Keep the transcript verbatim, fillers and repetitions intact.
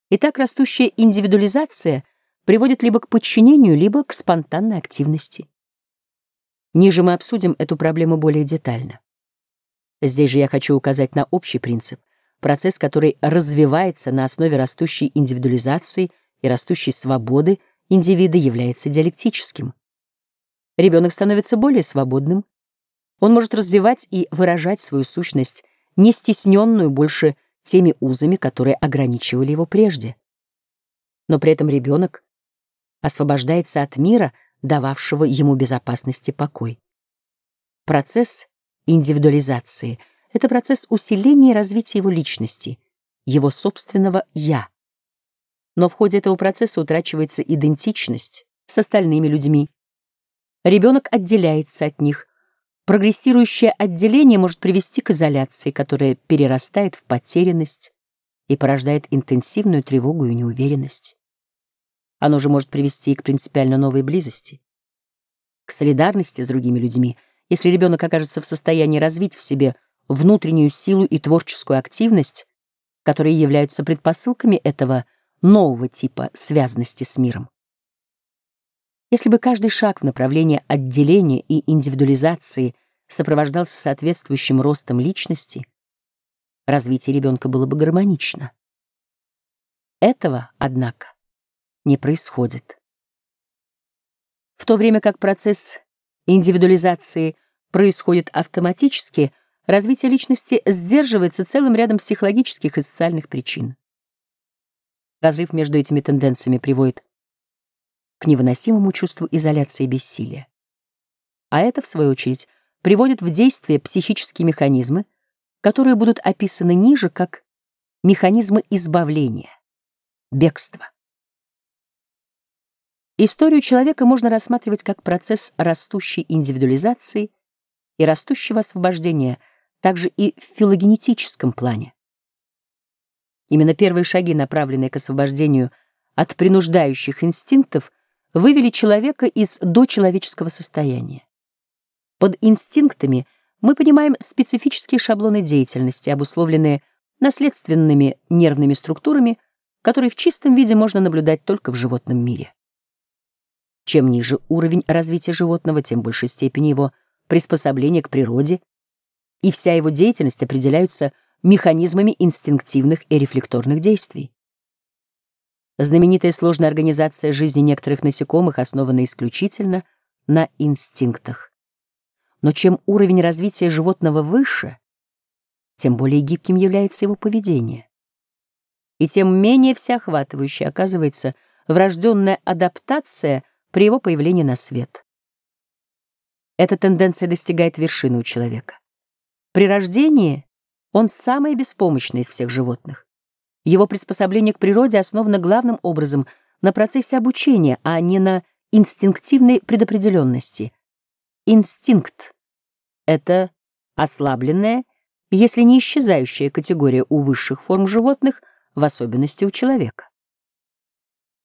Итак, растущая индивидуализация приводит либо к подчинению, либо к спонтанной активности. Ниже мы обсудим эту проблему более детально. Здесь же я хочу указать на общий принцип, процесс, который развивается на основе растущей индивидуализации и растущей свободы индивида, является диалектическим. Ребенок становится более свободным, он может развивать и выражать свою сущность, не стесненную больше теми узами, которые ограничивали его прежде. Но при этом ребенок освобождается от мира, дававшего ему безопасность и покой. Процесс индивидуализации — это процесс усиления и развития его личности, его собственного «я». Но в ходе этого процесса утрачивается идентичность с остальными людьми. Ребенок отделяется от них. Прогрессирующее отделение может привести к изоляции, которая перерастает в потерянность и порождает интенсивную тревогу и неуверенность. Оно же может привести и к принципиально новой близости, к солидарности с другими людьми, если ребенок окажется в состоянии развить в себе внутреннюю силу и творческую активность, которые являются предпосылками этого нового типа связанности с миром. Если бы каждый шаг в направлении отделения и индивидуализации сопровождался соответствующим ростом личности, развитие ребенка было бы гармонично. Этого, однако, не происходит. В то время как процесс индивидуализации происходит автоматически, развитие личности сдерживается целым рядом психологических и социальных причин. Разрыв между этими тенденциями приводит к невыносимому чувству изоляции и бессилия. А это, в свою очередь, приводит в действие психические механизмы, которые будут описаны ниже как механизмы избавления, бегства. Историю человека можно рассматривать как процесс растущей индивидуализации и растущего освобождения, также и в филогенетическом плане. Именно первые шаги, направленные к освобождению от принуждающих инстинктов, вывели человека из дочеловеческого состояния. Под инстинктами мы понимаем специфические шаблоны деятельности, обусловленные наследственными нервными структурами, которые в чистом виде можно наблюдать только в животном мире. Чем ниже уровень развития животного, тем в большей степени его приспособление к природе, и вся его деятельность определяются механизмами инстинктивных и рефлекторных действий. Знаменитая сложная организация жизни некоторых насекомых основана исключительно на инстинктах. Но чем уровень развития животного выше, тем более гибким является его поведение. И тем менее всеохватывающей оказывается врожденная адаптация при его появлении на свет. Эта тенденция достигает вершины у человека. При рождении он самый беспомощный из всех животных. Его приспособление к природе основано главным образом на процессе обучения, а не на инстинктивной предопределенности. Инстинкт — это ослабленная, если не исчезающая категория у высших форм животных, в особенности у человека.